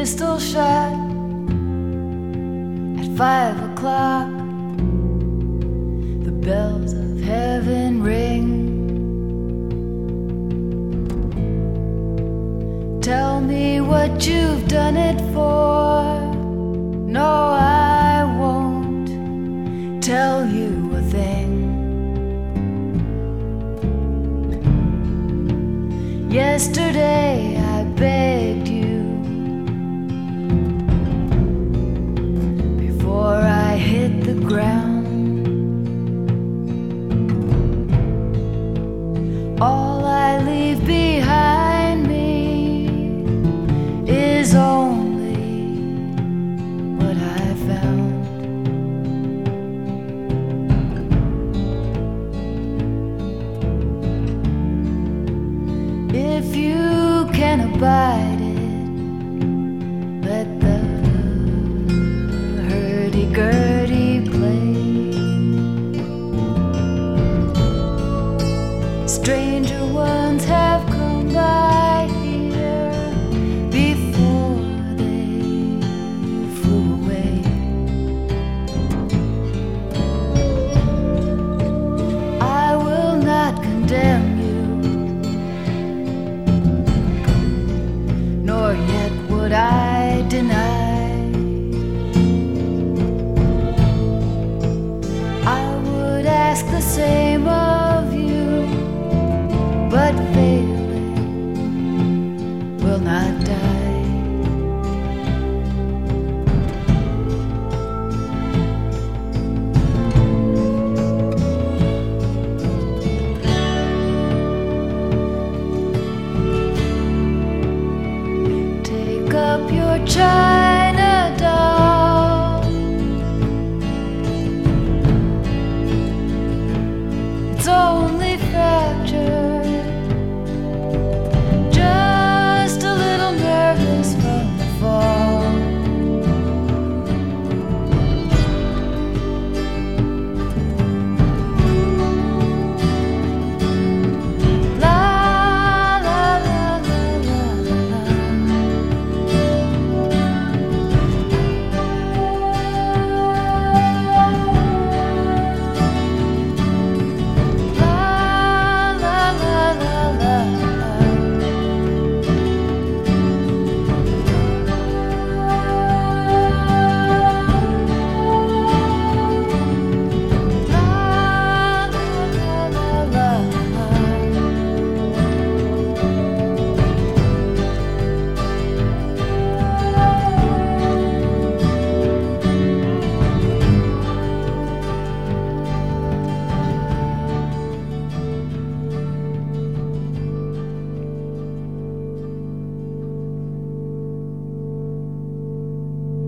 pistol shot at 5 o'clock. The bells of heaven ring. Tell me what you've done it for. No, I won't tell you a thing. Yesterday I begged you before I hit the ground. All I leave behind me is only what I found. If you can abide it, let the hurdy-gurdy play. Stranger ones have come by here before they flew away. I will not condemn you, nor yet would I deny. I would ask the same